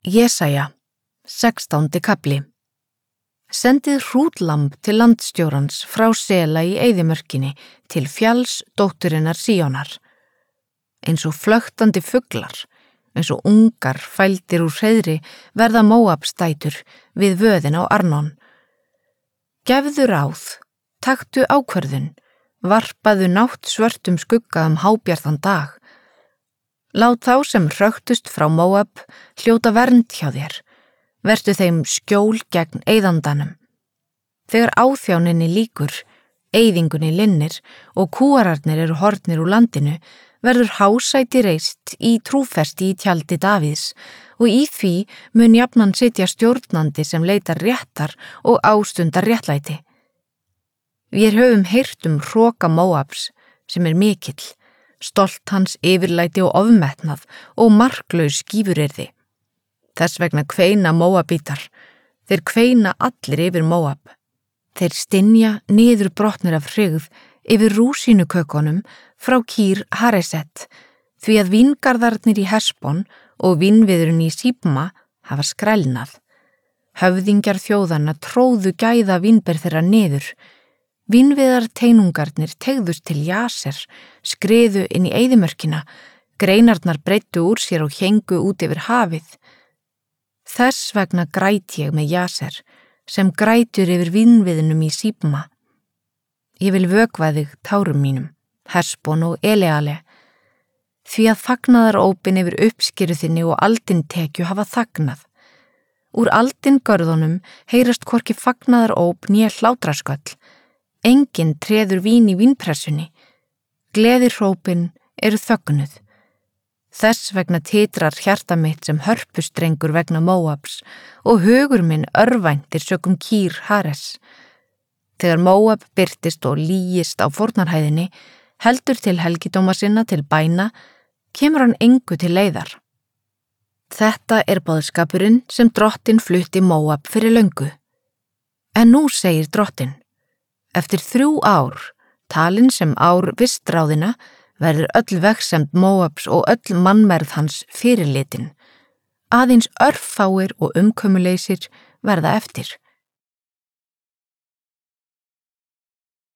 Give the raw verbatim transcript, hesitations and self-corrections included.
Jesaja, sextándi kafli. Sendið hrútlamb til landstjórans frá Sela í eyðimörkinni til fjalls dótturinnar Síonar. Eins og flöktandi fuglar, eins og ungar fældir úr hreiðri verða Móabsdætur við vöðin á Arnón. Gefðu ráð, taktu ákvörðun, varpaðu nátt svörtum skugga um hábjartan dag. Lát þá sem hröktust frá Móab hljóta vernd hjá þér, vertu þeim skjól gegn eyðandanum. Þegar áþjáninni lýkur, eyðingunni linnir og kúararnir eru horfnir úr landinu, verður hásæti reist í trúfesti í tjaldi Davíðs og í því mun jafnan sitja stjórnandi sem leitar réttar og ástundar réttlæti. Við höfum heyrt um hroka Móabs sem er mikill, stolt hans yfirlæti og ofmetnað og marklaus skífuryrði. Þess vegna kveina Móabítar, þeir kveina allir yfir Móab. Þeir stynja niður brotnir af hrygð yfir rúsínukökunum frá Kýr Haresett, því að víngarðarnir í Hesbon og vínviðurinn í Síbma hafa skrælnað. Höfðingjar þjóðanna tróðu gæða vínber þeirra niður. Vínviðar teinungarnir tegðust til Jaser, skriðu inn í eyðimörkina, greinarnar breiddu úr sér og héngu út yfir hafið. Þess vegna græt ég með Jaser, sem grætur yfir vínviðinum í Síbma. Ég vil vökva þig tárum mínum, Hesbon og Eleale, því að fagnaðarópin yfir uppskeru þinni og aldintekju hafa þagnað. Úr aldingörðunum heyrast hvorki fagnaðaróp né hlátrasköll. Enginn treður vín í vínpressunni. Gleðihrópin eru þögnuð. Þess vegna titrar hjarta mitt sem hörpustrengur vegna Móabs og hugur minn örvæntir sökum Kýr Hares. Þegar Móab birtist og lýgist á fórnarhæðinni, heldur til helgidóma sinna til bæna, kemur hann engu til leiðar. Þetta er boðskapurinn sem drottinn flutti Móab fyrir löngu. En nú segir drottinn, eftir þrjú ár, talin sem ár vistráðina, verður öll vegsemd Móabs og öll mannmerð hans fyrirlitin. Aðeins örfáir og umkömuleysir verða eftir.